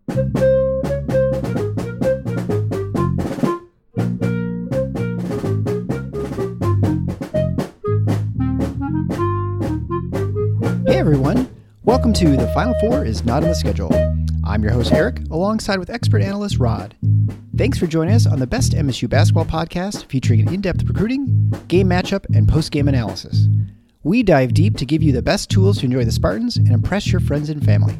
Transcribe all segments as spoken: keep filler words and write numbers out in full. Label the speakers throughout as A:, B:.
A: Hey everyone, welcome to The Final Four is Not on the Schedule. I'm your host Eric, alongside with expert analyst Rod. Thanks for joining us on the best M S U basketball podcast featuring in-depth recruiting, game matchup, and post-game analysis. We dive deep to give you the best tools to enjoy the Spartans and impress your friends and family.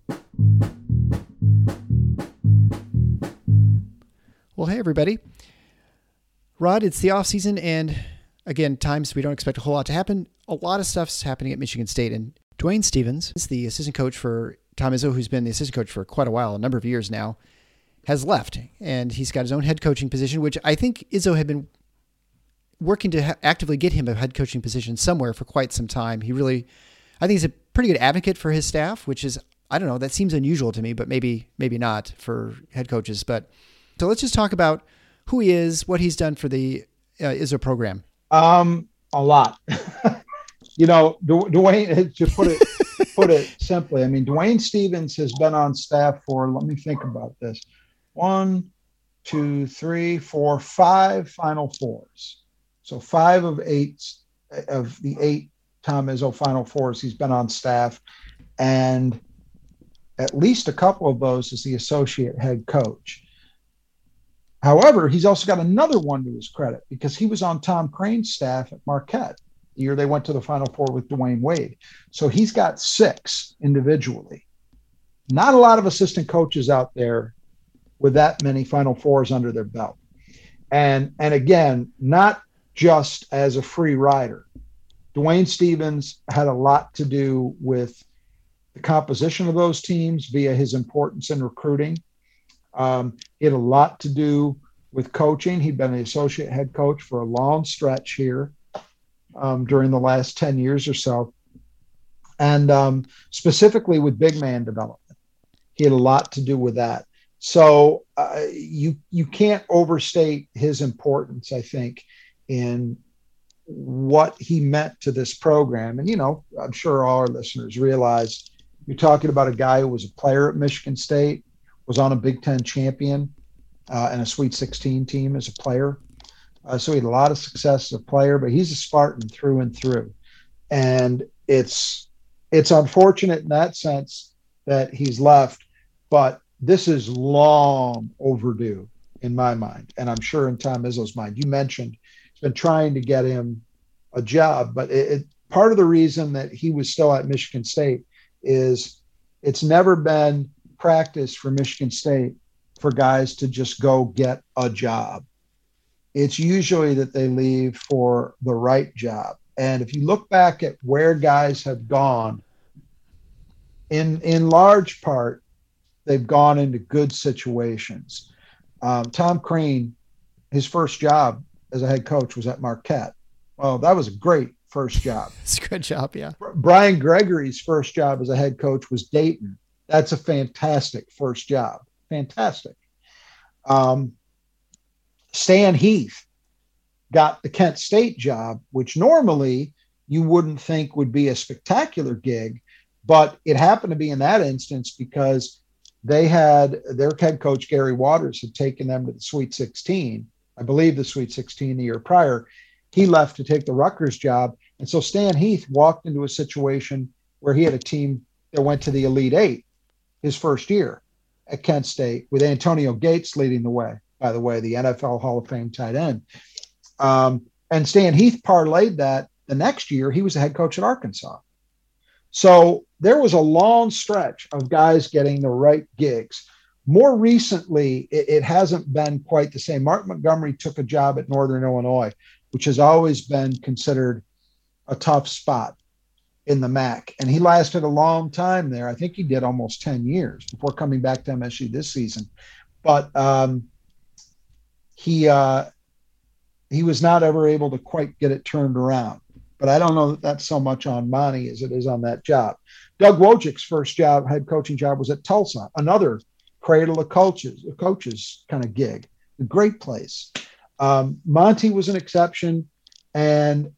A: Well, hey everybody. Rod, it's the off season, and again, times we don't expect a whole lot to happen. A lot of stuff's happening at Michigan State, and Dwayne Stephens, the assistant coach for Tom Izzo, who's been the assistant coach for quite a while, a number of years now, has left, and he's got his own head coaching position, which I think Izzo had been working to ha- actively get him a head coaching position somewhere for quite some time. He really, I think he's a pretty good advocate for his staff, which is, I don't know, that seems unusual to me, but maybe, maybe not for head coaches. But so let's just talk about who he is, what he's done for the uh, Izzo program.
B: Um, a lot. You know, Du- Dwayne, to put it put it simply, I mean, Dwayne Stephens has been on staff for, let me think about this, one, two, three, four, five Final Fours. So five of eight of the eight Tom Izzo Final Fours, he's been on staff, and at least a couple of those as the associate head coach. However, he's also got another one to his credit because he was on Tom Crane's staff at Marquette the year they went to the Final Four with Dwayne Wade. So he's got six individually. Not a lot of assistant coaches out there with that many Final Fours under their belt. And, and again, not just as a free rider. Dwayne Stephens had a lot to do with the composition of those teams via his importance in recruiting. Um, he had a lot to do with coaching. He'd been the associate head coach for a long stretch here um, during the last ten years or so. And um, specifically with big man development. He had a lot to do with that. So uh, you you can't overstate his importance, I think, in what he meant to this program. And, you know, I'm sure all our listeners realize you're talking about a guy who was a player at Michigan State, was on a Big Ten champion uh, and a Sweet sixteen team as a player. Uh, so he had a lot of success as a player, but he's a Spartan through and through. And it's it's unfortunate in that sense that he's left, but this is long overdue in my mind, and I'm sure in Tom Izzo's mind. You mentioned he's been trying to get him a job, but it, it, part of the reason that he was still at Michigan State is it's never been practice for Michigan State for guys to just go get a job. It's usually that they leave for the right job. And if you look back at where guys have gone, in in large part, they've gone into good situations. Um, Tom Crane, his first job as a head coach was at Marquette. Well, that was a great first job.
A: It's a good job, yeah.
B: Brian Gregory's first job as a head coach was Dayton. That's a fantastic first job. Fantastic. Um, Stan Heath got the Kent State job, which normally you wouldn't think would be a spectacular gig, but it happened to be in that instance because they had their head coach, Gary Waters, had taken them to the Sweet sixteen, I believe the Sweet sixteen the year prior. He left to take the Rutgers job. And so Stan Heath walked into a situation where he had a team that went to the Elite Eight his first year at Kent State with Antonio Gates leading the way, by the way, the N F L Hall of Fame tight end. Um, and Stan Heath parlayed that the next year. He was the head coach at Arkansas. So there was a long stretch of guys getting the right gigs. More recently, it, it hasn't been quite the same. Mark Montgomery took a job at Northern Illinois, which has always been considered a tough spot in the M A C. And he lasted a long time there. I think he did almost ten years before coming back to M S U this season. But um, he uh, he was not ever able to quite get it turned around. But I don't know that that's so much on Monty as it is on that job. Doug Wojcik's first job, head coaching job, was at Tulsa, another cradle of coaches, a coaches kind of gig, a great place. Um, Monty was an exception. And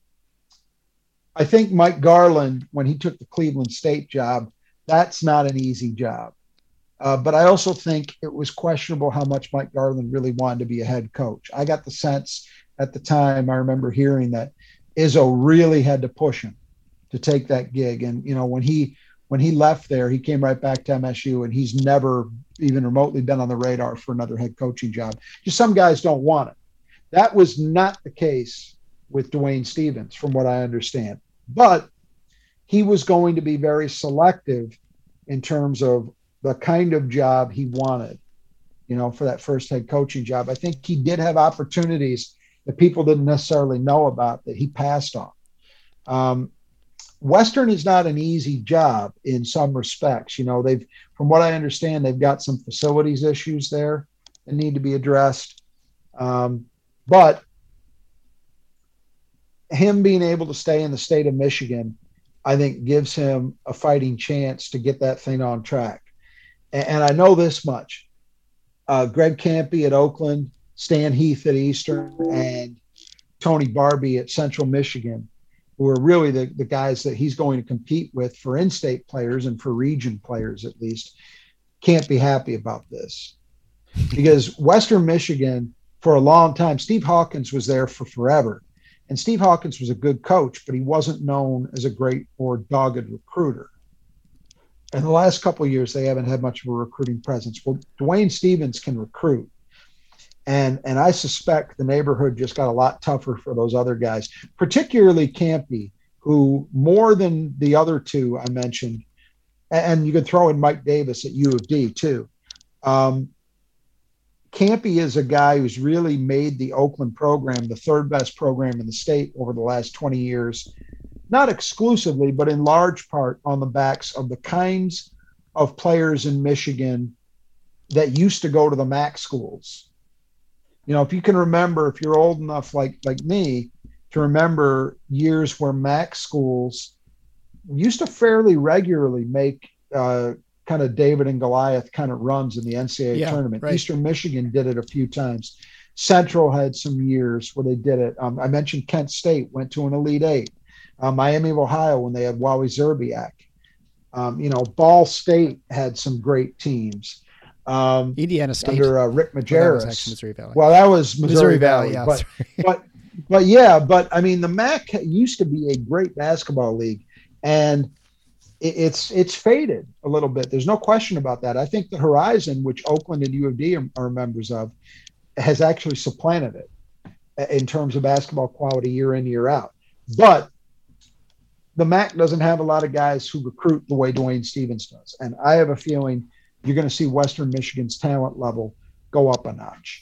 B: I think Mike Garland, when he took the Cleveland State job, that's not an easy job. Uh, but I also think it was questionable how much Mike Garland really wanted to be a head coach. I got the sense at the time, I remember hearing that Izzo really had to push him to take that gig. And, you know, when he when he left there, he came right back to M S U, and he's never even remotely been on the radar for another head coaching job. Just some guys don't want it. That was not the case with Dwayne Stephens, from what I understand. But he was going to be very selective in terms of the kind of job he wanted, you know, for that first head coaching job. I think he did have opportunities that people didn't necessarily know about that he passed on. Um, Western is not an easy job in some respects. You know, they've, from what I understand, they've got some facilities issues there that need to be addressed. Um, but him being able to stay in the state of Michigan, I think gives him a fighting chance to get that thing on track. And, and I know this much. Uh, Greg Campy at Oakland, Stan Heath at Eastern, and Tony Barbie at Central Michigan, who are really the, the guys that he's going to compete with for in-state players and for region players at least, can't be happy about this. Because Western Michigan, for a long time, Steve Hawkins was there for forever. And Steve Hawkins was a good coach, but he wasn't known as a great or dogged recruiter. In the last couple of years, they haven't had much of a recruiting presence. Well, Dwayne Stephens can recruit. And, and I suspect the neighborhood just got a lot tougher for those other guys, particularly Campy, who more than the other two I mentioned, and you can throw in Mike Davis at U of D too. Um, Campy is a guy who's really made the Oakland program the third best program in the state over the last twenty years, not exclusively, but in large part on the backs of the kinds of players in Michigan that used to go to the M A C schools. You know, if you can remember, if you're old enough like, like me to remember years where M A C schools used to fairly regularly make uh, kind of David and Goliath kind of runs in the N C double A
A: yeah,
B: tournament.
A: Right.
B: Eastern Michigan did it a few times. Central had some years where they did it. Um, I mentioned Kent State went to an Elite Eight. Uh, Miami of Ohio when they had Wally Zerbiak. Um, you know, Ball State had some great teams. Um,
A: Indiana State
B: under uh, Rick Majerus.
A: Well, that was actually Missouri Valley.
B: Well, that was Missouri,
A: Missouri
B: Valley.
A: Valley, yeah,
B: but, but, but yeah, but I mean, the M A C used to be a great basketball league, and it's it's faded a little bit. There's no question about that. I think the Horizon, which Oakland and U of D are, are members of, has actually supplanted it in terms of basketball quality year in, year out. But the M A C doesn't have a lot of guys who recruit the way Dwayne Stephens does. And I have a feeling you're going to see Western Michigan's talent level go up a notch.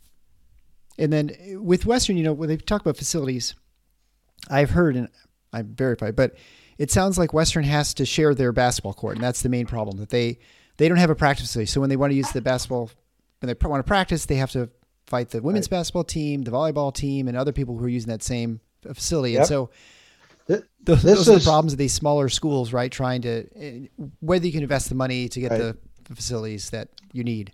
A: And then with Western, you know, when they talk about facilities, I've heard, and I'm verified, but it sounds like Western has to share their basketball court, and that's the main problem, that they, they don't have a practice facility. So when they want to use the basketball, when they want to practice, they have to fight the women's right. basketball team, the volleyball team, and other people who are using that same facility. Yep. And so th- those, those is, are the problems of these smaller schools, right? Trying to, whether you can invest the money to get right. the, the facilities that you need.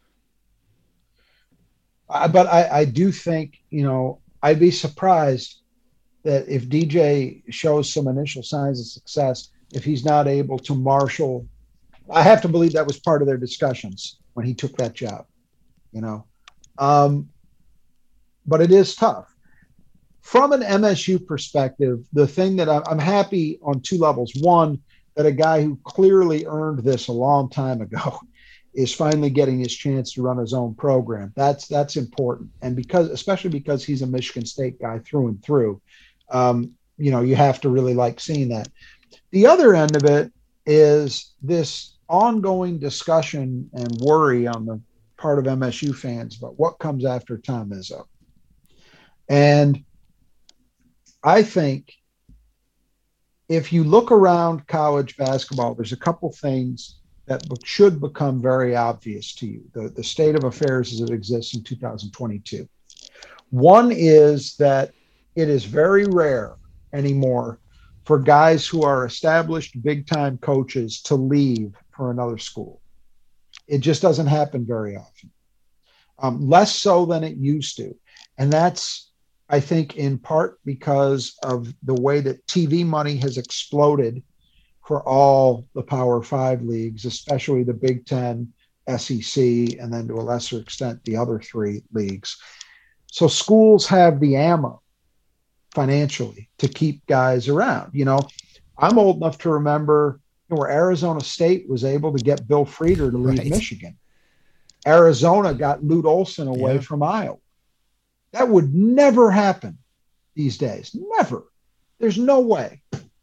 B: Uh, but I, I do think, you know, I'd be surprised that if D J shows some initial signs of success, if he's not able to marshal, I have to believe that was part of their discussions when he took that job, you know. Um, but it is tough. From an M S U perspective, the thing that I'm, I'm happy on two levels. One, that a guy who clearly earned this a long time ago is finally getting his chance to run his own program. That's that's important. And because, especially because he's a Michigan State guy through and through, um, you know, you have to really like seeing that. The other end of it is this ongoing discussion and worry on the part of M S U fans about what comes after Tom Izzo. And I think if you look around college basketball, there's a couple things that should become very obvious to you, the, the state of affairs as it exists in two thousand twenty-two. One is that it is very rare anymore for guys who are established big-time coaches to leave for another school. It just doesn't happen very often, um, less so than it used to. And that's, I think, in part because of the way that T V money has exploded for all the Power Five leagues, especially the Big Ten S E C, and then to a lesser extent, the other three leagues. So schools have the ammo financially to keep guys around. You know, I'm old enough to remember where Arizona State was able to get Bill Frieder to leave
A: Right.
B: Michigan. Arizona got Lute Olson away
A: Yeah.
B: from Iowa. That would never happen these days. Never. There's no way.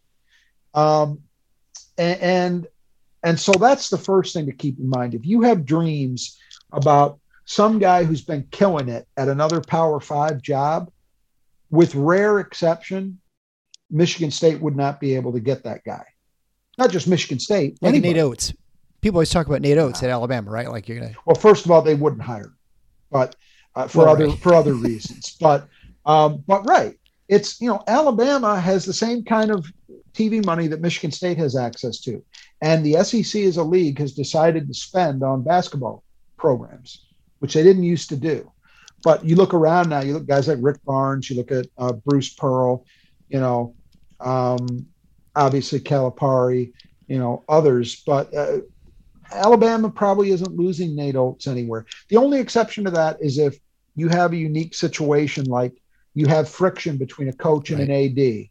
B: Um, and, and and so that's the first thing to keep in mind. If you have dreams about some guy who's been killing it at another Power Five job, with rare exception, Michigan State would not be able to get that guy. Not just Michigan State.
A: Like
B: anybody.
A: Nate Oates. People always talk about Nate Oates at Alabama, right? Like you're gonna.
B: Well, first of all, they wouldn't hire him, but uh, for
A: Well,
B: other
A: right.
B: for other reasons. But um, but right, it's you know Alabama has the same kind of T V money that Michigan State has access to, and the S E C as a league has decided to spend on basketball programs, which they didn't used to do. But you look around now, you look guys like Rick Barnes, you look at uh, Bruce Pearl, you know, um, obviously Calipari, you know, others, but. Uh, Alabama probably isn't losing Nate Oates anywhere. The only exception to that is if you have a unique situation, like you have friction between a coach and
A: Right.
B: an A D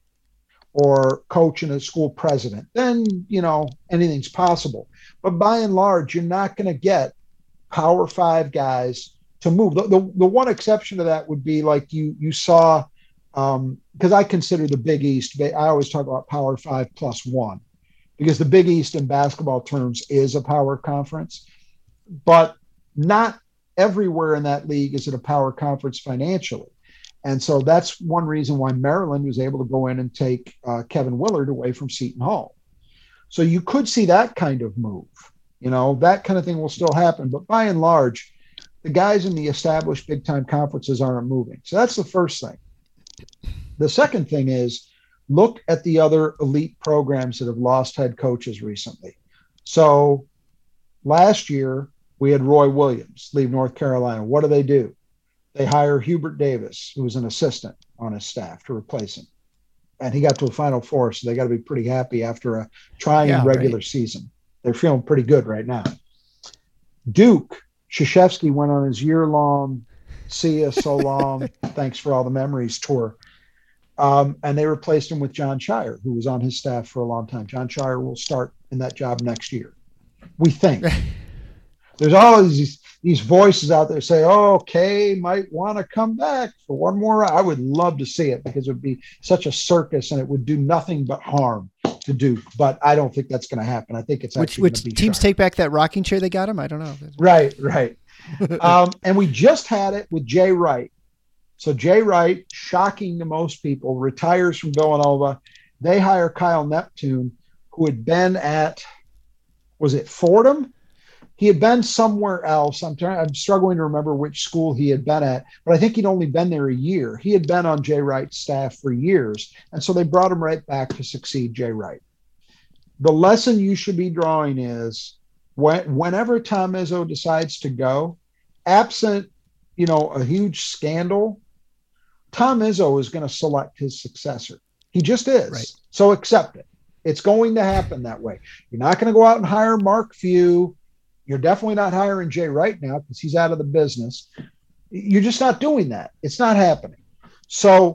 B: or coach and a school president, then, you know, anything's possible. But by and large, you're not going to get Power Five guys to move. The, the, the one exception to that would be like you, you saw, um, because I consider the Big East, I always talk about Power Five plus one. Because the Big East in basketball terms is a power conference, but not everywhere in that league is it a power conference financially. And so that's one reason why Maryland was able to go in and take uh, Kevin Willard away from Seton Hall. So you could see that kind of move, you know, that kind of thing will still happen. But by and large, the guys in the established big time conferences aren't moving. So that's the first thing. The second thing is, look at the other elite programs that have lost head coaches recently. So last year, we had Roy Williams leave North Carolina. What do they do? They hire Hubert Davis, who was an assistant on his staff, to replace him. And he got to a Final Four, so they got to be pretty happy after a trying
A: Yeah,
B: regular
A: right.
B: season. They're feeling pretty good right now. Duke, Krzyzewski went on his year-long, see ya, so long, thanks for all the memories tour. Um, and they replaced him with John Shire, who was on his staff for a long time. John Shire will start in that job next year. We think. There's always these, these voices out there say, oh, Kay might want to come back for one more. I would love to see it because it would be such a circus and it would do nothing but harm to Duke. But I don't think that's going to happen. I think it's
A: Which
B: actually
A: which
B: going to be
A: teams
B: Shire.
A: take back that rocking chair they got him? I don't know.
B: Right, right. um, and we just had it with Jay Wright. So Jay Wright, shocking to most people, retires from Villanova. They hire Kyle Neptune, who had been at, was it Fordham? He had been somewhere else. I'm trying, I'm struggling to remember which school he had been at, but I think he'd only been there a year. He had been on Jay Wright's staff for years, and so they brought him right back to succeed Jay Wright. The lesson you should be drawing is when, whenever Tom Izzo decides to go, absent, you know, a huge scandal, Tom Izzo is going to select his successor. He just is.
A: Right.
B: So accept it. It's going to happen that way. You're not going to go out and hire Mark Few. You're definitely not hiring Jay Wright now because he's out of the business. You're just not doing that. It's not happening. So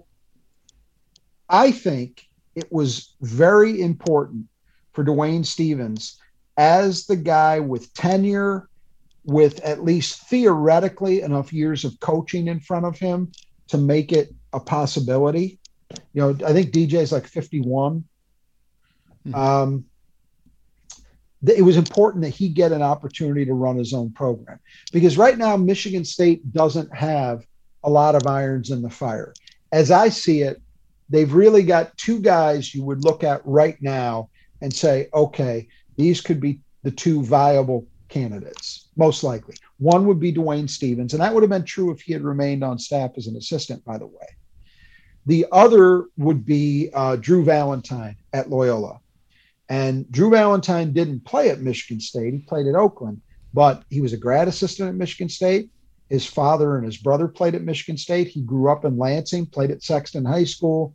B: I think it was very important for Dwayne Stevens as the guy with tenure, with at least theoretically enough years of coaching in front of him to make it a possibility. You know, I think D J is like fifty-one. Mm-hmm. Um, th- it was important that he get an opportunity to run his own program because right now Michigan State doesn't have a lot of irons in the fire. As I see it, they've really got two guys you would look at right now and say, okay, these could be the two viable candidates, most likely. One would be Dwayne Stevens, and that would have been true if he had remained on staff as an assistant, by the way. The other would be uh, Drew Valentine at Loyola. And Drew Valentine didn't play at Michigan State. He played at Oakland, but he was a grad assistant at Michigan State. His father and his brother played at Michigan State. He grew up in Lansing, played at Sexton High School.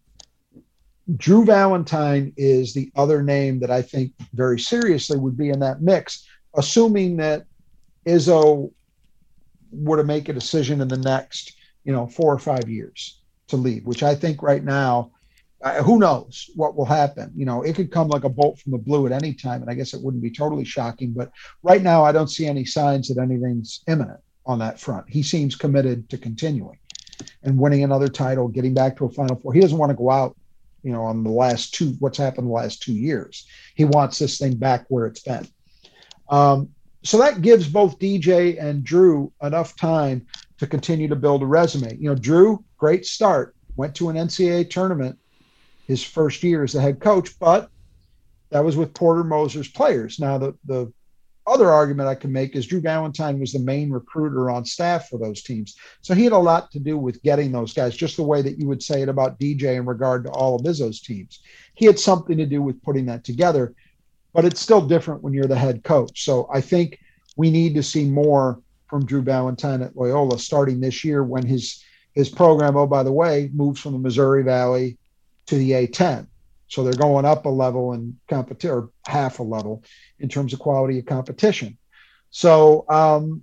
B: Drew Valentine is the other name that I think very seriously would be in that mix, assuming that Izzo were to make a decision in the next, you know, four or five years to leave, which I think right now, uh, who knows what will happen? You know, it could come like a bolt from the blue at any time, and I guess it wouldn't be totally shocking. But right now, I don't see any signs that anything's imminent on that front. He seems committed to continuing and winning another title, getting back to a Final Four. He doesn't want to go out, you know, on the last two, what's happened the last two years. He wants this thing back where it's been. Um, so that gives both D J and Drew enough time to continue to build a resume. You know, Drew, great start, went to an N C double A tournament his first year as the head coach, but that was with Porter Moser's players. Now, the, the other argument I can make is Drew Valentine was the main recruiter on staff for those teams. So he had a lot to do with getting those guys, just the way that you would say it about D J in regard to all of Izzo's teams. He had something to do with putting that together, but it's still different when you're the head coach. So I think we need to see more from Drew Valentine at Loyola starting this year when his, his program, oh, by the way, moves from the Missouri Valley to the A ten. So they're going up a level in competition, or half a level in terms of quality of competition. So um,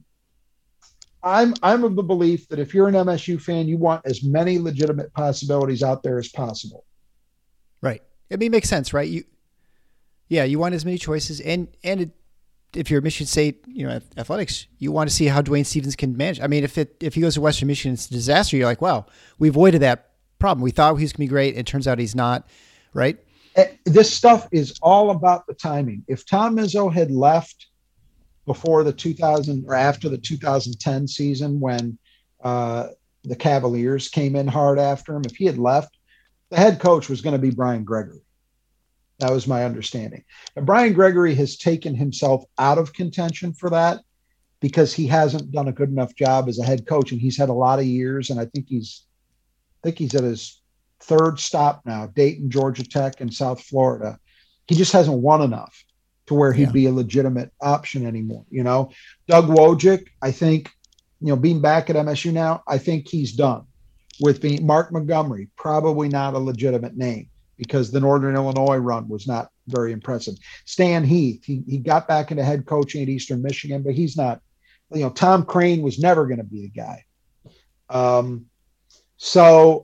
B: I'm I'm of the belief that if you're an M S U fan, you want as many legitimate possibilities out there as possible.
A: Right. I mean, it makes sense, right? You, yeah, you want as many choices, and and it, if you're Michigan State, you know, athletics, you want to see how Dwayne Stephens can manage. I mean, if it if he goes to Western Michigan, it's a disaster. You're like, wow, we avoided that problem. We thought he was going to be great. It turns out he's not. Right.
B: This stuff is all about the timing. If Tom Izzo had left before the two thousand or after the two thousand ten season, when uh, the Cavaliers came in hard after him, if he had left, the head coach was going to be Brian Gregory. That was my understanding. And Brian Gregory has taken himself out of contention for that because he hasn't done a good enough job as a head coach, and he's had a lot of years. And I think he's, I think he's at his third stop now, Dayton, Georgia Tech, and South Florida. He just hasn't won enough to where he'd yeah. be a legitimate option anymore. You know, Doug Wojcik, I think, you know, being back at M S U now, I think he's done with being. Mark Montgomery, probably not a legitimate name because the Northern Illinois run was not very impressive. Stan Heath, he, he got back into head coaching at Eastern Michigan, but he's not, you know, Tom Crane was never going to be the guy. Um, so,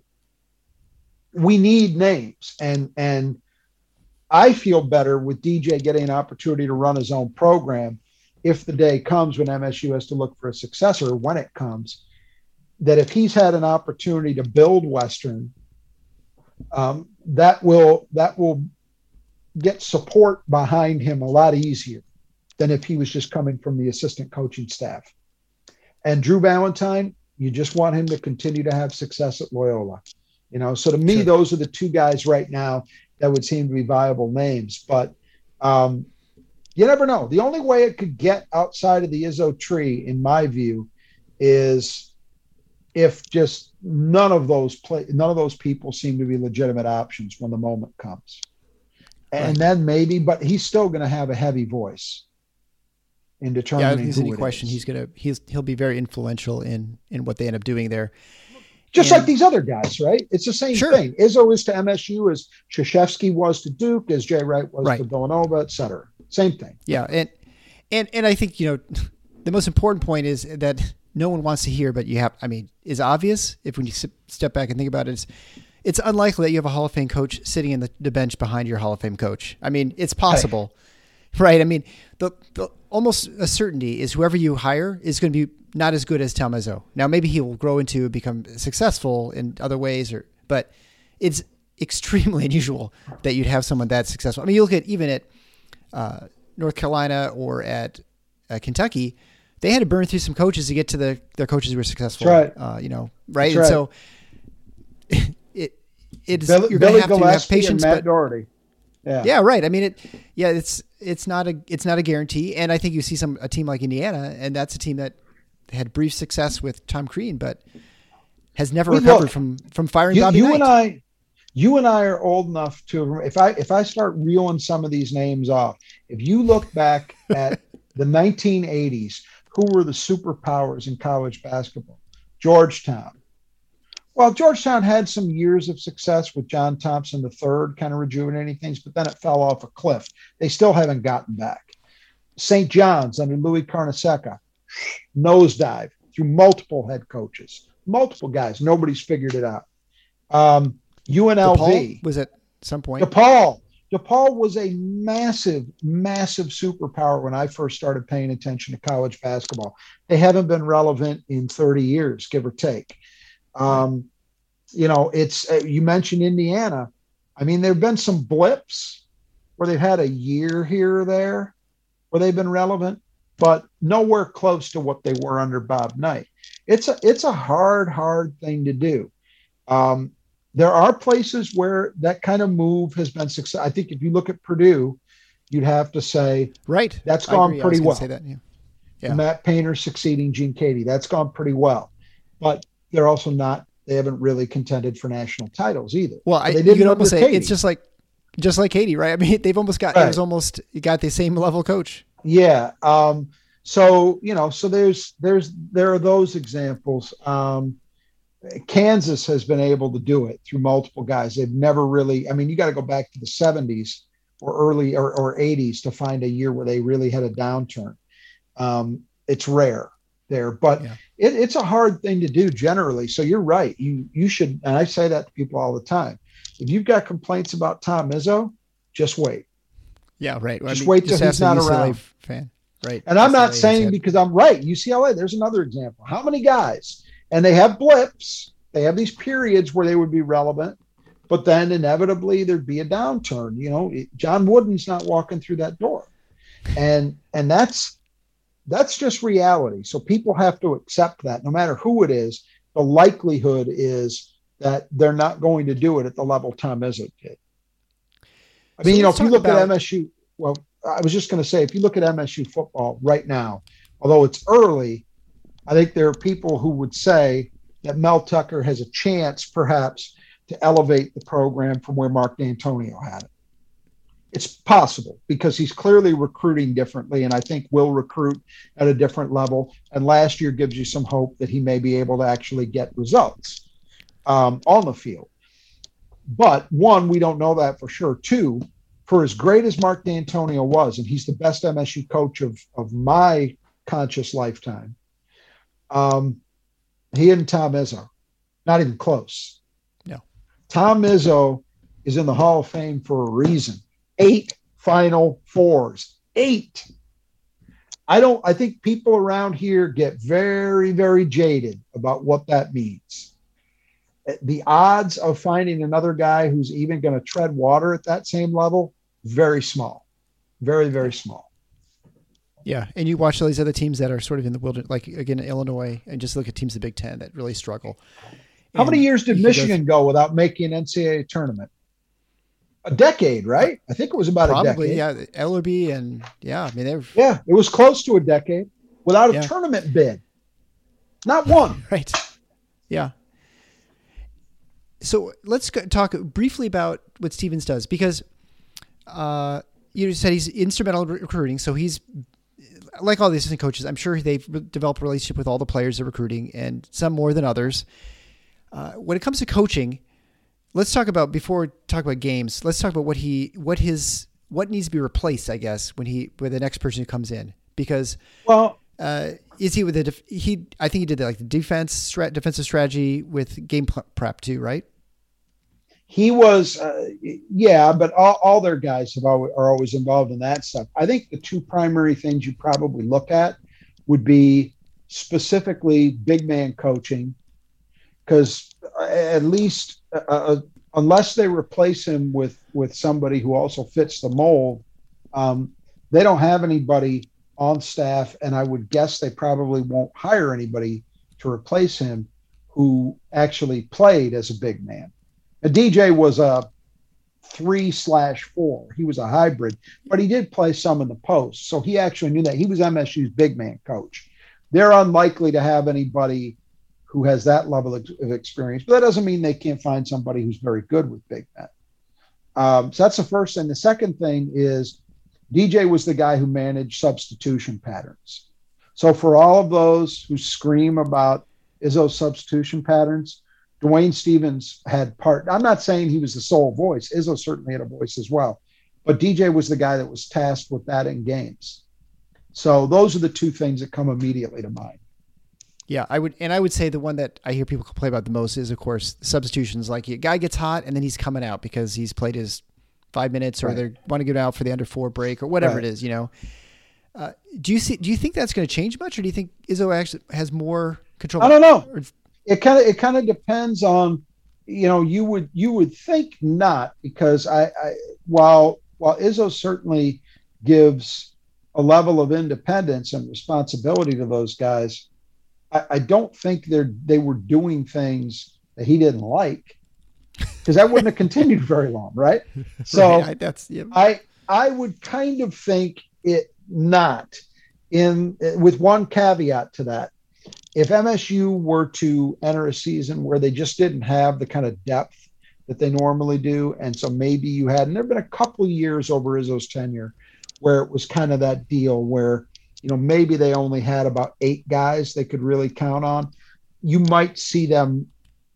B: we need names, and and I feel better with D J getting an opportunity to run his own program if the day comes when M S U has to look for a successor, when it comes, that if he's had an opportunity to build Western, um, that will that will get support behind him a lot easier than if he was just coming from the assistant coaching staff. And Drew Valentine, you just want him to continue to have success at Loyola. You know, so to me, sure. those are the two guys right now that would seem to be viable names. But um, you never know. The only way it could get outside of the Izzo tree, in my view, is if just none of those play, none of those people seem to be legitimate options when the moment comes. And right. then maybe, but he's still going to have a heavy voice in determining. Yeah, I don't think there's any question.
A: Is. He's going to he's he'll be very influential in in what they end up doing there.
B: Just and, like these other guys, right? It's the same
A: sure.
B: thing. Izzo is to M S U as Krzyzewski was to Duke, as Jay Wright was
A: right.
B: to Villanova, et cetera. Same thing.
A: Yeah. And, and, and I think, you know, the most important point is that no one wants to hear, but you have, I mean, is obvious if when you step back and think about it, it's, it's unlikely that you have a Hall of Fame coach sitting in the, the bench behind your Hall of Fame coach. I mean, it's possible, right? right? I mean, the, the almost a certainty is whoever you hire is going to be not as good as Tom Izzo. Now, maybe he will grow into become successful in other ways, or but it's extremely unusual that you'd have someone that successful. I mean, you look at even at uh, North Carolina or at uh, Kentucky, they had to burn through some coaches to get to the their coaches who were successful.
B: That's right.
A: Uh, you know, right?
B: That's
A: and
B: right.
A: so it it's
B: Billy,
A: you're going to have to have
B: Gillespie
A: patience.
B: and Matt
A: but,
B: Doherty. Yeah.
A: Yeah, right. I mean, it. Yeah, it's it's not a it's not a guarantee, and I think you see some a team like Indiana, and that's a team that had brief success with Tom Crean, but has never we recovered look, from from firing
B: you,
A: Bobby
B: you
A: Knight.
B: and I, you and I are old enough to. If I if I start reeling some of these names off, if you look back at the nineteen eighties, who were the superpowers in college basketball? Georgetown. Well, Georgetown had some years of success with John Thompson the third, kind of rejuvenating things, but then it fell off a cliff. They still haven't gotten back. Saint John's under Louis Carnesecca nosedive through multiple head coaches, multiple guys. Nobody's figured it out. Um, U N L V
A: DePaul was at some point.
B: DePaul. DePaul was a massive, massive superpower when I first started paying attention to college basketball. They haven't been relevant in thirty years, give or take. Um, you know, it's uh, you mentioned Indiana. I mean, there have been some blips where they've had a year here or there where they've been relevant, but nowhere close to what they were under Bob Knight. It's a it's a hard, hard thing to do. Um, There are places where that kind of move has been success. I think if you look at Purdue, you'd have to say,
A: right,
B: that's gone pretty well.
A: Say that, yeah. Yeah.
B: Matt Painter succeeding Gene Katie, that's gone pretty well. But they're also not, they haven't really contended for national titles either.
A: Well, I,
B: they
A: you could almost say
B: Katie.
A: It's just like, just like Katie, right? I mean, they've almost got, right. It was almost, you got the same level coach.
B: Yeah. Um, so, you know, so there's, there's, there are those examples. Um, Kansas has been able to do it through multiple guys. They've never really, I mean, you got to go back to the seventies or early or, or eighties to find a year where they really had a downturn. Um, it's rare there, but yeah. it, it's a hard thing to do generally. So you're right. You, you should, and I say that to people all the time. If you've got complaints about Tom Izzo, just wait.
A: Yeah. Right.
B: Just
A: I mean,
B: wait till
A: just
B: he's not
A: U C L A
B: around.
A: Fan. Right.
B: And I'm not saying because I'm right. U C L A, there's another example. How many guys? And they have blips. They have these periods where they would be relevant, but then inevitably there'd be a downturn. You know, John Wooden's not walking through that door. And and that's that's just reality. So people have to accept that no matter who it is, the likelihood is that they're not going to do it at the level Tom Izzo did. I mean, so you know, if you look about- at M S U, well, I was just going to say, if you look at M S U football right now, although it's early, I think there are people who would say that Mel Tucker has a chance, perhaps, to elevate the program from where Mark D'Antonio had it. It's possible because he's clearly recruiting differently, and I think will recruit at a different level. And last year gives you some hope that he may be able to actually get results um, on the field. But one, we don't know that for sure. Two, for as great as Mark D'Antonio was, and he's the best M S U coach of, of my conscious lifetime, Um, he and Tom Izzo, not even close.
A: No.
B: Tom Izzo is in the Hall of Fame for a reason. Eight Final Fours. Eight. I don't, I think people around here get very, very jaded about what that means. The odds of finding another guy who's even going to tread water at that same level, very small. Very, very small.
A: Yeah, and you watch all these other teams that are sort of in the wilderness, like, again, Illinois, and just look at teams in the Big Ten that really struggle.
B: How and many years did Michigan go, go without making an N C double A tournament? A decade, right? I think it was about
A: Probably,
B: a decade.
A: yeah. Ellerby and, yeah, I mean, they've...
B: Yeah, it was close to a decade without a
A: yeah.
B: tournament bid. Not one.
A: Right. Yeah. So let's go, talk briefly about what Stevens does, because uh, you said he's instrumental in recruiting, so he's... Like all the assistant coaches, I'm sure they've developed a relationship with all the players they're recruiting, and some more than others. Uh, when it comes to coaching, let's talk about, before we talk about games, let's talk about what he, what his, what needs to be replaced, I guess, when he, with the next person who comes in, because,
B: well,
A: uh, is he with the, def- he, I think he did the, like the defense, strat, defensive strategy with game prep too, right?
B: He was, uh, yeah, but all, all their guys have always, are always involved in that stuff. I think the two primary things you probably look at would be specifically big man coaching, because at least uh, uh, unless they replace him with with somebody who also fits the mold, um, they don't have anybody on staff, and I would guess they probably won't hire anybody to replace him who actually played as a big man. And D J was a three slash four. He was a hybrid, but he did play some in the post. So he actually knew that. He was M S U's big man coach. They're unlikely to have anybody who has that level of experience, but that doesn't mean they can't find somebody who's very good with big men. Um, so that's the first thing. The second thing is D J was the guy who managed substitution patterns. So for all of those who scream about Izzo's substitution patterns, Dwayne Stevens had part. I'm not saying he was the sole voice. Izzo certainly had a voice as well, but D J was the guy that was tasked with that in games. So those are the two things that come immediately to mind.
A: Yeah, I would, and I would say the one that I hear people complain about the most is, of course, substitutions. Like a guy gets hot and then he's coming out because he's played his five minutes, or right. they want to get out for the under four break, or whatever right. it is. You know, uh, do you see? Do you think that's going to change much, or do you think Izzo actually has more control?
B: I don't know. Or, it kind of it kind of depends on, you know, you would you would think not, because I, I while while Izzo certainly gives a level of independence and responsibility to those guys, I, I don't think they're they were doing things that he didn't like, because that wouldn't have continued very long, right? So
A: right, that's yeah.
B: I I would kind of think it not, in with one caveat to that. If M S U were to enter a season where they just didn't have the kind of depth that they normally do, and so maybe you had, and there have been a couple of years over Izzo's tenure where it was kind of that deal where, you know, maybe they only had about eight guys they could really count on, you might see them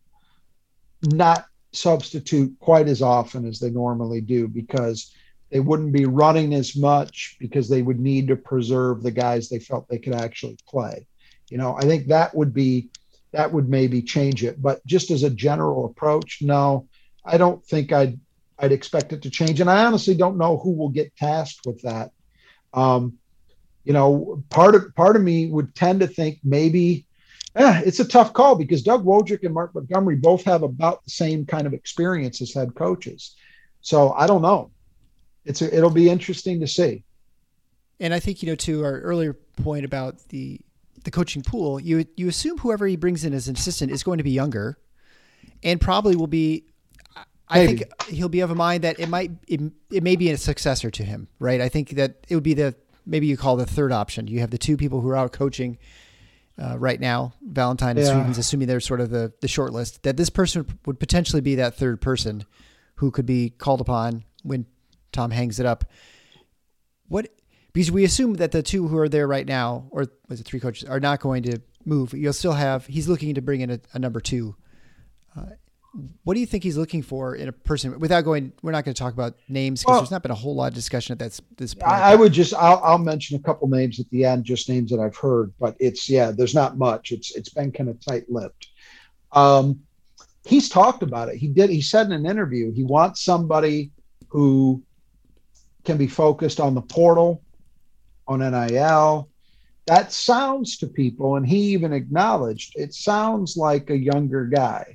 B: not substitute quite as often as they normally do, because they wouldn't be running as much, because they would need to preserve the guys they felt they could actually play. You know, I think that would be, that would maybe change it. But just as a general approach, no, I don't think I'd, I'd expect it to change. And I honestly don't know who will get tasked with that. Um, you know, part of, part of me would tend to think maybe eh, it's a tough call, because Doug Wojcik and Mark Montgomery both have about the same kind of experience as head coaches. So I don't know. It's a, it'll be interesting to see.
A: And I think, you know, to our earlier point about the, the coaching pool, you you assume whoever he brings in as an assistant is going to be younger, and probably will be. I Maybe. think he'll be of a mind that it might it, it may be a successor to him, right? I think that it would be the maybe you call the third option. You have the two people who are out coaching uh, right now, Valentine and yeah. Stevens, assuming they're sort of the the short list. That this person would potentially be that third person who could be called upon when Tom hangs it up. What? Because we assume that the two who are there right now, or was it three coaches, are not going to move. You'll still have, he's looking to bring in a, a number two. Uh, what do you think he's looking for in a person, without going, we're not going to talk about names, because well, there's not been a whole lot of discussion at that, this point.
B: I, I would just, I'll, I'll mention a couple names at the end, just names that I've heard, but it's, yeah, there's not much. It's It's been kind of tight-lipped. Um, he's talked about it. He did, he said in an interview, he wants somebody who can be focused on the portal, on N I L. That sounds to people, and he even acknowledged, it sounds like a younger guy,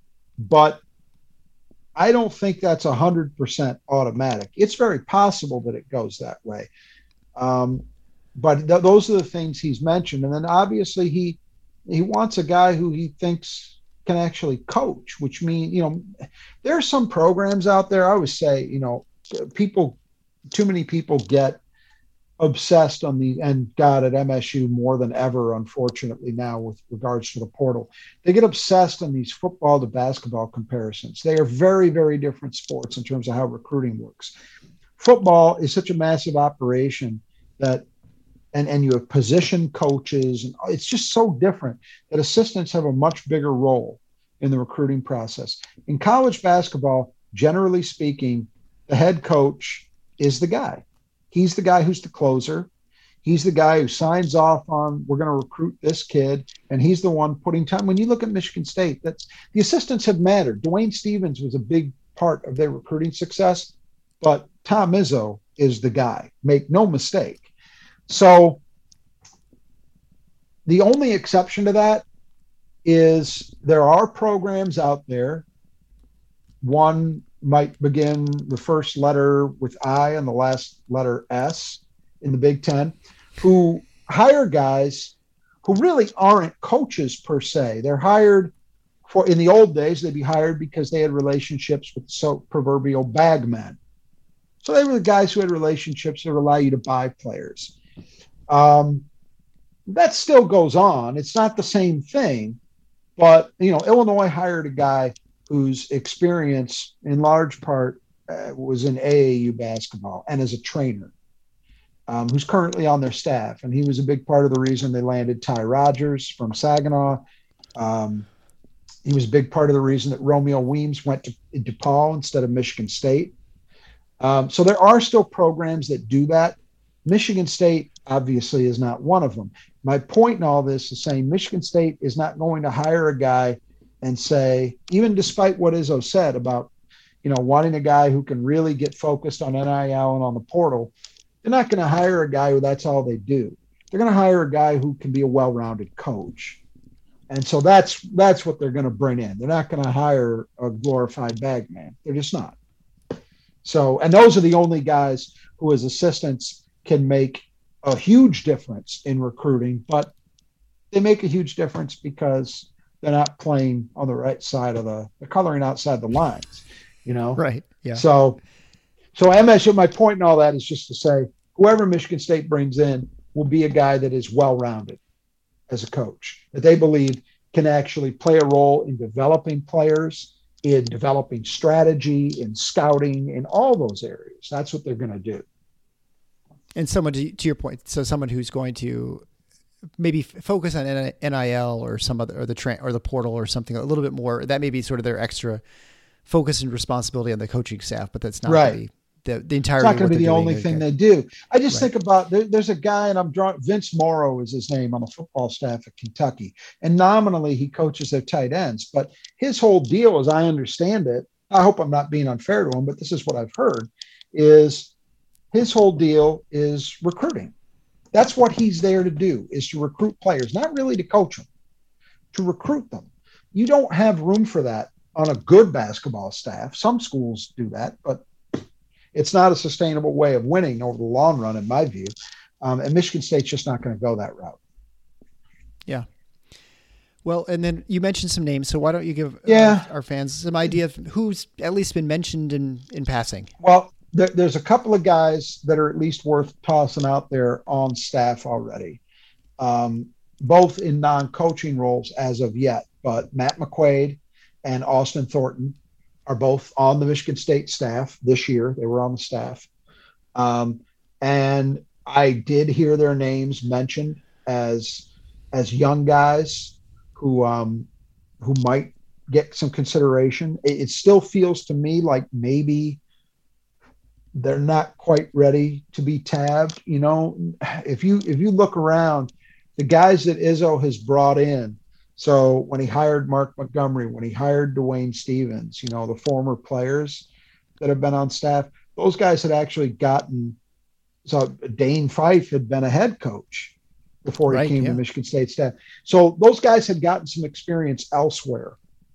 B: but I don't think that's a hundred percent automatic. It's very possible that it goes that way. Um, but th- those are the things he's mentioned. And then obviously he, he wants a guy who he thinks can actually coach, which means, you know, there are some programs out there. I always say, you know, people, too many people get obsessed on the, and God, at M S U more than ever, unfortunately now, with regards to the portal, they get obsessed on these football to basketball comparisons. They are very, very different sports in terms of how recruiting works. Football is such a massive operation that, and, and you have position coaches, and it's just so different that assistants have a much bigger role in the recruiting process. In college basketball, generally speaking, the head coach is the guy. He's the guy who's the closer. He's the guy who signs off on, we're going to recruit this kid, and he's the one putting time. When you look at Michigan State, that's, the assistants have mattered. Dwayne Stevens was a big part of their recruiting success, but Tom Izzo is the guy. Make no mistake. So the only exception to that is there are programs out there. One might begin the first letter with I and the last letter S in the Big Ten, who hire guys who really aren't coaches per se. They're hired for, in the old days, they'd be hired because they had relationships with so proverbial bagmen. So they were the guys who had relationships that would allow you to buy players. Um, that still goes on. It's not the same thing, but, you know, Illinois hired a guy whose experience in large part uh, was in A A U basketball and as a trainer, um, who's currently on their staff. And he was a big part of the reason they landed Ty Rodgers from Saginaw. Um, he was a big part of the reason that Romeo Weems went to DePaul instead of Michigan State. Um, so there are still programs that do that. Michigan State, obviously is not one of them. My point in all this is saying Michigan State is not going to hire a guy and say, even despite what Izzo said about, you know, wanting a guy who can really get focused on N I L and on the portal, they're not going to hire a guy who that's all they do. They're going to hire a guy who can be a well-rounded coach. And so that's that's what they're going to bring in. They're not going to hire a glorified bag man. They're just not. So, and those are the only guys who as assistants can make a huge difference in recruiting, but they make a huge difference because they're not playing on the right side of the, the coloring outside the lines, you know?
A: Right. Yeah.
B: So, so M S U, my point in all that is just to say, whoever Michigan State brings in will be a guy that is well-rounded as a coach, that they believe can actually play a role in developing players, in developing strategy, in scouting, in all those areas. That's what they're going to do.
A: And someone to, to your point, so someone who's going to maybe f- focus on N I L or some other, or the tra- or the portal or something a little bit more. That may be sort of their extra focus and responsibility on the coaching staff, but that's not
B: right.
A: going to be the, the entire.
B: It's not going to be the only thing they do. I just
A: right.
B: think about there, there's a guy, and I'm drawing Vince Morrow is his name on the football staff at Kentucky, and nominally he coaches their tight ends, but his whole deal, as I understand it, I hope I'm not being unfair to him, but this is what I've heard, is his whole deal is recruiting. That's what he's there to do, is to recruit players, not really to coach them, to recruit them. You don't have room for that on a good basketball staff. Some schools do that, but it's not a sustainable way of winning over the long run, in my view. Um, and Michigan State's just not going to go that route.
A: Yeah. Well, and then you mentioned some names, so why don't you give
B: yeah.
A: uh, our fans some idea of who's at least been mentioned in, in passing?
B: Well, there, there's a couple of guys that are at least worth tossing out there on staff already, um, both in non-coaching roles as of yet. But Matt McQuaid and Austin Thornton are both on the Michigan State staff this year. They were on the staff. Um, and I did hear their names mentioned as, as young guys who, um, who might get some consideration. It, it still feels to me like maybe they're not quite ready to be tabbed. You know, if you, if you look around, the guys that Izzo has brought in, so when he hired Mark Montgomery, when he hired Dwayne Stevens, you know, the former players that have been on staff, those guys had actually gotten, so Dane Fife had been a head coach before he
A: right,
B: came
A: yeah.
B: to Michigan State staff. So those guys had gotten some experience elsewhere.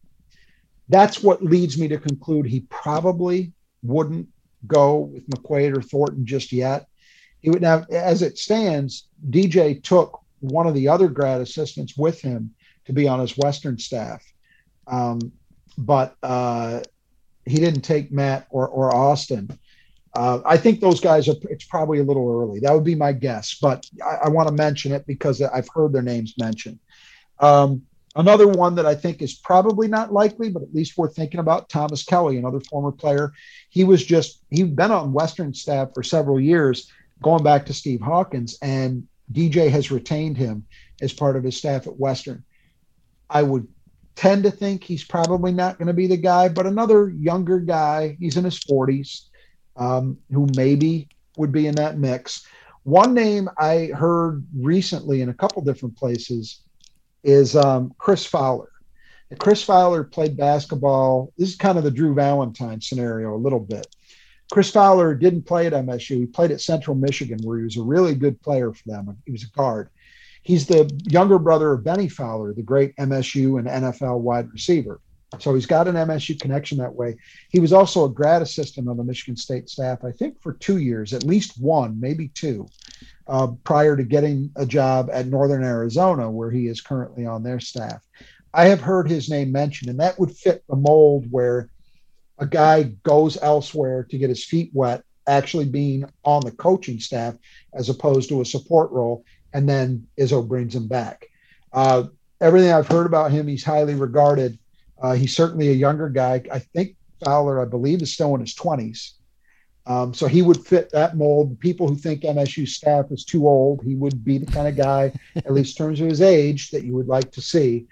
B: That's what leads me to conclude he probably wouldn't go with McQuaid or Thornton just yet. He would now, as it stands, D J took one of the other grad assistants with him to be on his Western staff. Um, but uh, he didn't take Matt or, or Austin. Uh, I think those guys are, it's probably a little early. That would be my guess, but I, I want to mention it because I've heard their names mentioned. Um, another one that I think is probably not likely, but at least worth thinking about, Thomas Kelly, another former player. He was just, he'd been on Western staff for several years, going back to Steve Hawkins, and D J has retained him as part of his staff at Western. I would tend to think he's probably not going to be the guy, but another younger guy, he's in his forties, um, who maybe would be in that mix. One name I heard recently in a couple different places is um, Chris Fowler. And Chris Fowler played basketball. This is kind of the Drew Valentine scenario a little bit. Chris Fowler didn't play at M S U. He played at Central Michigan, where he was a really good player for them. He was a guard. He's the younger brother of Benny Fowler, the great M S U and N F L wide receiver. So he's got an M S U connection that way. He was also a grad assistant on the Michigan State staff, I think for two years, at least one, maybe two, uh, prior to getting a job at Northern Arizona, where he is currently on their staff. I have heard his name mentioned, and that would fit the mold where a guy goes elsewhere to get his feet wet, actually being on the coaching staff as opposed to a support role, and then Izzo brings him back. Uh, everything I've heard about him, he's highly regarded. Uh, he's certainly a younger guy. I think Fowler, I believe, is still in his twenties. Um, so he would fit that mold. People who think M S U staff is too old, he would be the kind of guy, at least in terms of his age, that you would like to see.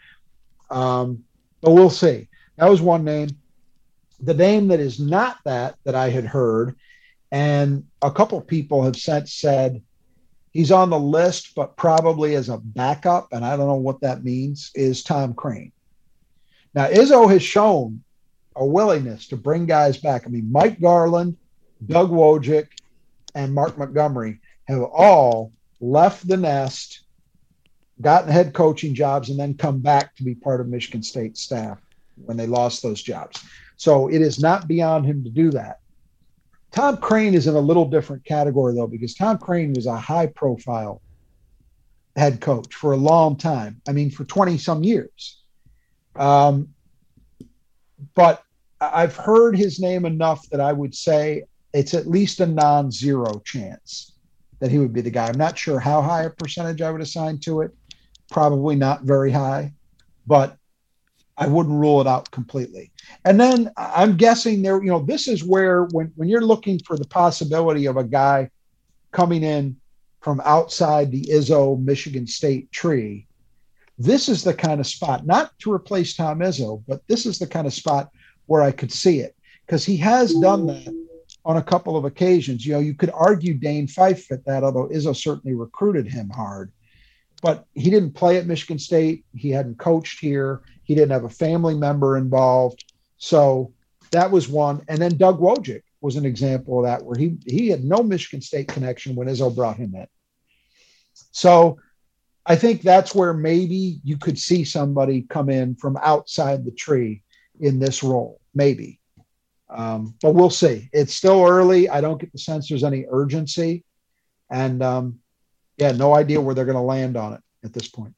B: Um, but we'll see. That was one name. The name that is not that, that I had heard, and a couple people have since said he's on the list, but probably as a backup, and I don't know what that means, is Tom Crane. Now, Izzo has shown a willingness to bring guys back. I mean, Mike Garland, Doug Wojcik, and Mark Montgomery have all left the nest, gotten head coaching jobs, and then come back to be part of Michigan State staff when they lost those jobs. So it is not beyond him to do that. Tom Crane is in a little different category, though, because Tom Crane was a high-profile head coach for a long time. I mean, for twenty-some years. Um, but I've heard his name enough that I would say it's at least a non-zero chance that he would be the guy. I'm not sure how high a percentage I would assign to it. Probably not very high, but I wouldn't rule it out completely. And then I'm guessing there, you know, this is where when, when you're looking for the possibility of a guy coming in from outside the Izzo Michigan State tree, this is the kind of spot, not to replace Tom Izzo, but this is the kind of spot where I could see it, because he has done that on a couple of occasions. You know, you could argue Dane Fife at that, although Izzo certainly recruited him hard. But he didn't play at Michigan State. He hadn't coached here. He didn't have a family member involved. So that was one. And then Doug Wojcik was an example of that, where he, he had no Michigan State connection when Izzo brought him in. So I think that's where maybe you could see somebody come in from outside the tree in this role, maybe. Um, but we'll see. It's still early. I don't get the sense there's any urgency. And, um, yeah, no idea where they're going to land on it at this point.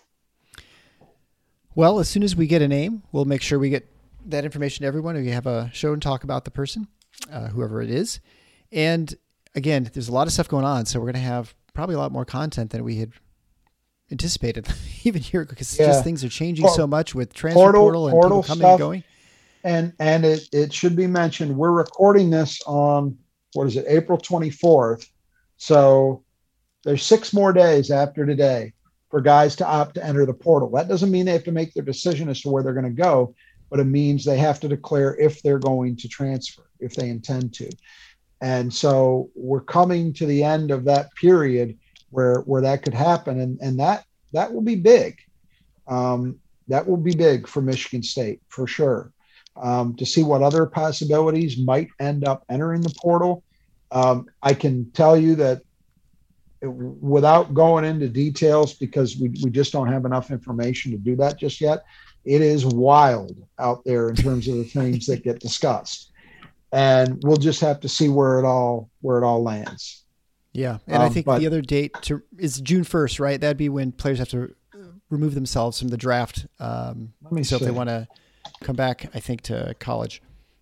A: Well, as soon as we get a name, we'll make sure we get that information to everyone. We have a show and talk about the person, uh, whoever it is. And again, there's a lot of stuff going on, so we're going to have probably a lot more content than we had anticipated even here, because yeah. just things are changing so much with transfer portal, portal and portal people coming stuff. and going.
B: And and it, it should be mentioned, we're recording this on, what is it, April twenty-fourth. So there's six more days after today for guys to opt to enter the portal. That doesn't mean they have to make their decision as to where they're going to go, but it means they have to declare if they're going to transfer, if they intend to. And so we're coming to the end of that period where, where that could happen. And, and that, that will be big. Um, that will be big for Michigan State, for sure. Um, to see what other possibilities might end up entering the portal. Um, I can tell you that it, without going into details, because we, we just don't have enough information to do that just yet, it is wild out there in terms of the things that get discussed. And we'll just have to see where it all where it all lands.
A: Yeah, and um, I think but, the other date to, is June first, right? That'd be when players have to remove themselves from the draft. Um,
B: let me
A: so
B: see.
A: if they want to come back, I think, to college.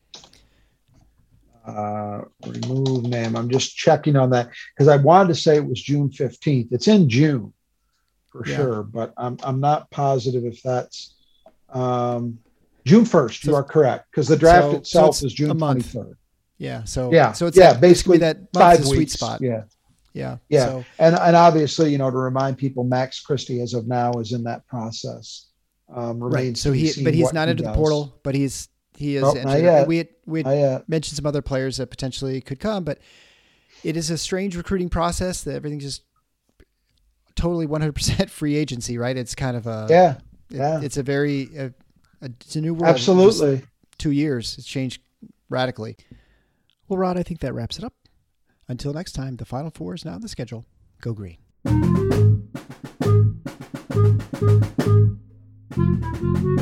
B: Uh, remove name. I'm just checking on that because I wanted to say it was June fifteenth. It's in June for yeah. sure, but I'm I'm not positive if that's um, June first. So, you are correct, because the draft so, itself so is June twenty-third.
A: Yeah. So
B: yeah.
A: So it's
B: yeah,
A: like,
B: basically
A: that
B: five
A: month's a
B: weeks.
A: sweet spot.
B: Yeah.
A: Yeah.
B: Yeah.
A: So,
B: and and obviously, you know, to remind people, Max Christie as of now is in that process. Um,
A: right. So he, but he's not he into does. the portal, but he's, he is.
B: Nope,
A: entered. We had, we had mentioned some other players that potentially could come, but it is a strange recruiting process that everything's just totally one hundred percent free agency, right? It's kind of a,
B: yeah,
A: it,
B: yeah.
A: it's a very, a, a, it's a new world.
B: Absolutely.
A: Just two years. It's changed radically. Well, Rod, I think that wraps it up. Until next time, the Final Four is now on the schedule. Go Green. Thank you.